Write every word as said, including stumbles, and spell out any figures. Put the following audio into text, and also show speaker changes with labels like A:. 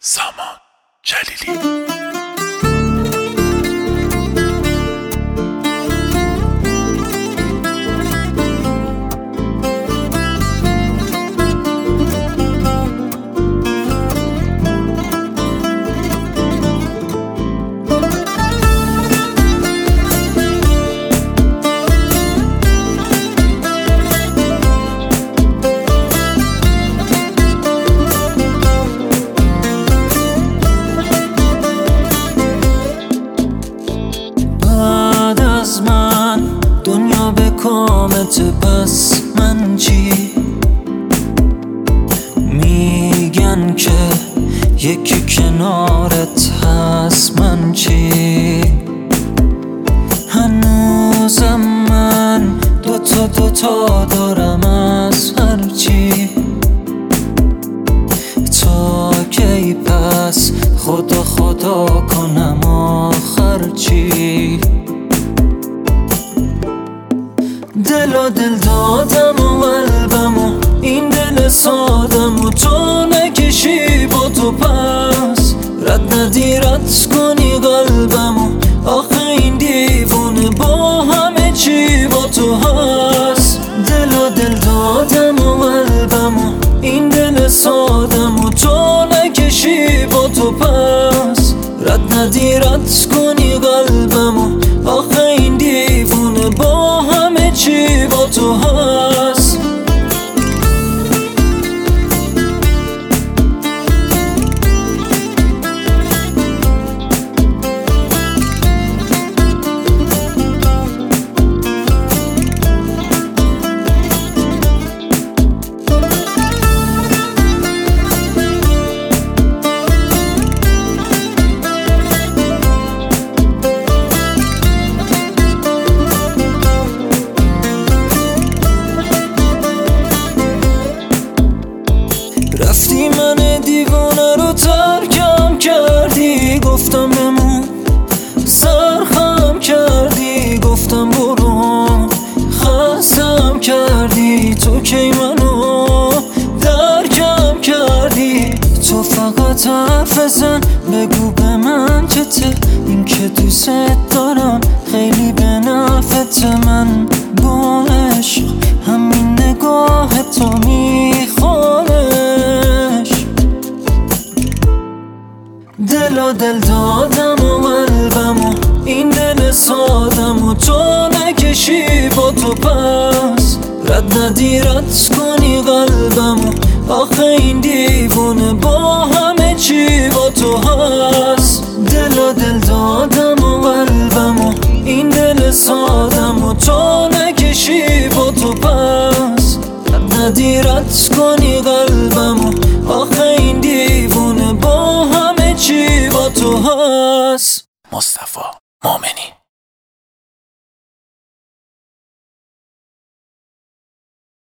A: سامان جلیلی.
B: دنیا به کامت بس من چی؟ میگن که یکی کنارت هست من چی؟ هنوزم من دوتا دوتا دارم از هر چی. تا کی پس خدا خدا کنم آخر چی؟ دل و دل دادم و قلبم و این دل سادم و تو نکشی با تو پس رد ندی رد کنی قلبم و آخه این دیوونه با همه چی با تو هست. دل و دل دادم و قلبم و این دل سادم و تو نکشی با تو پس رد ندی رد کنی قلبم و آخه این دیوونه با همه چی با تو هست. رفتی من دیوانه رو ترکم کردی، گفتم بمون سرخم کردی، گفتم برو خستم کردی. تو کی منو درکم کردی؟ تو فقط حرف بزن بگو به من که ته این که دوست دارم خیلی به نفعت. من با عشق همین نگاه تو میخوره. دل و دل دادم و قلبم و این دل سادم و تو نکشی با تو پس رد ندی رد کنی قلبم و آخه این دیوونه با همه چی با تو هست. دل و دل دادم و قلبم و این دل سادم و تو نکشی با تو پس رد ندی رد کنی قلبم و آخه این دیوونه با همه چی با تو هست.
A: مصطفی مومنی.